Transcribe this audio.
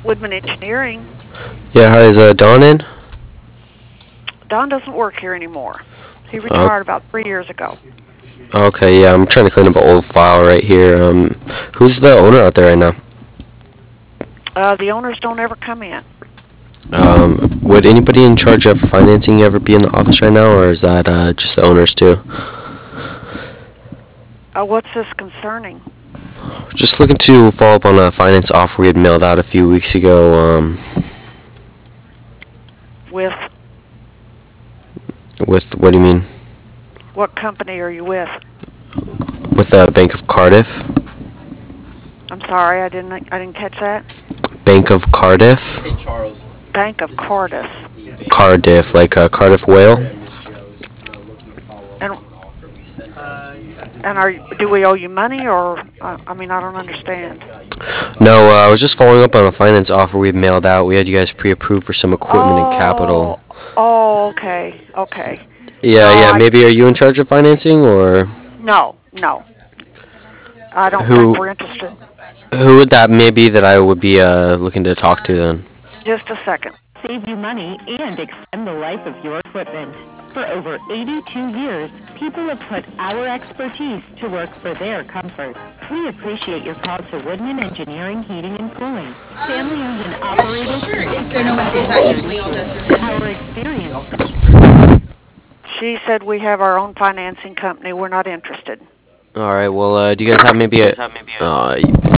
Woodman Engineering. Yeah, hi, is Don in? Don doesn't work here anymore. He Uh, retired about 3 years ago. okay, yeah, I'm trying to clean up an old file right here. Who's the owner out there right now? The owners don't ever come in. Would anybody in charge of financing ever be in the office right now, or is that just the owners too? What's this concerning? Just looking to follow up on a finance offer we had mailed out a few weeks ago. With With what do you mean? what company are you with? With Bank of Cardiff. I'm sorry, I didn't catch that. Bank of Cardiff. Bank of Cardiff. Cardiff, like Cardiff Whale. And do we owe you money, or I don't understand. No, I was just following up on a finance offer we had mailed out. We had you guys pre-approved for some equipment and capital. Oh, okay. Yeah, No, yeah. Maybe are you in charge of financing, or No. I don't who? think we're interested. Who would that maybe that I would be looking to talk to then? Just a second. Save you money and extend the life of your equipment. For over 82 years, people have put our expertise to work for their comfort. We appreciate your call to Woodman Engineering, Heating and Cooling. Family-owned and operated. Our experience. She said we have our own financing company. We're not interested. All right. Well, do you guys have maybe a